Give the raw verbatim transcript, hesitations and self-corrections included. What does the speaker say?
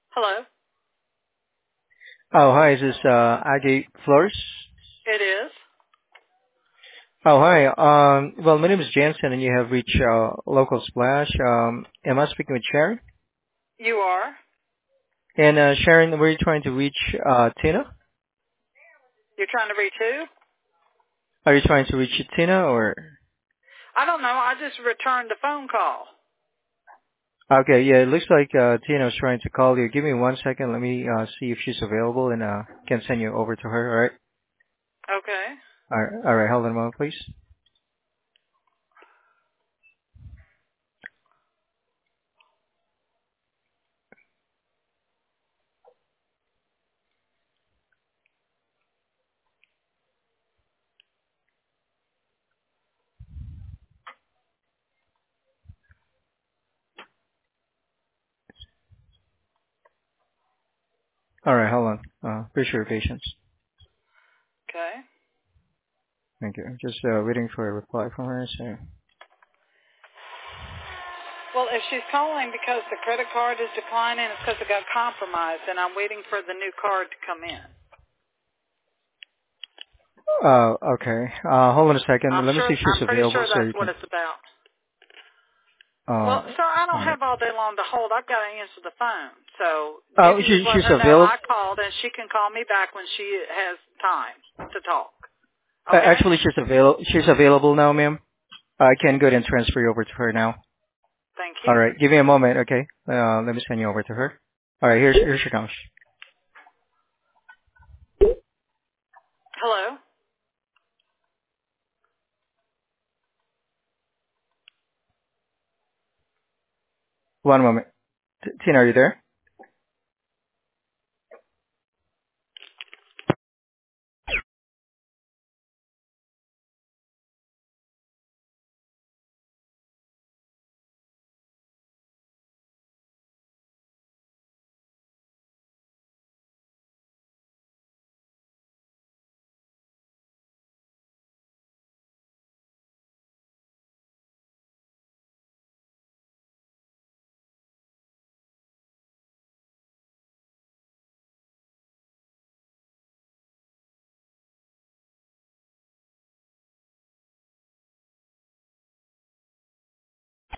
Hello. Oh, hi. Is this uh, Aggie Flores? It is. Oh, hi. Um, well, my name is Jansen, and you have reached uh, Local Splash. Um, am I speaking with Sharon? You are. And uh, Sharon, were you trying to reach uh, Tina? You're trying to reach who? Are you trying to reach Tina, or? I don't know. I just returned the phone call. Okay, yeah. It looks like uh, Tina was trying to call you. Give me one second. Let me uh, see if she's available, and uh, can send you over to her. All right. Okay. All right. All right. Hold on a moment, please. All right. Hold on. Uh, appreciate your patience. Okay. Thank you. Just uh, waiting for a reply from her. So. Well, if she's calling because the credit card is declining, it's because it got compromised, and I'm waiting for the new card to come in. Uh, okay. Uh, hold on a second. I'm Let me sure. see if I'm she's pretty available sure so that's you what can. it's about. Well, Uh, sir, I don't alright. have all day long to hold. I've got to answer the phone. So you Oh, can just she, let she's her know available. I called, and she can call me back when she has time to talk. Uh, Okay? actually, she's available. She's available now, ma'am. I can go ahead and transfer you over to her now. Thank All you. right. Give me a moment, okay? Uh, let me send you over to her. All right. Here's here's your comes. Hello? One moment. T- Tina, are you there?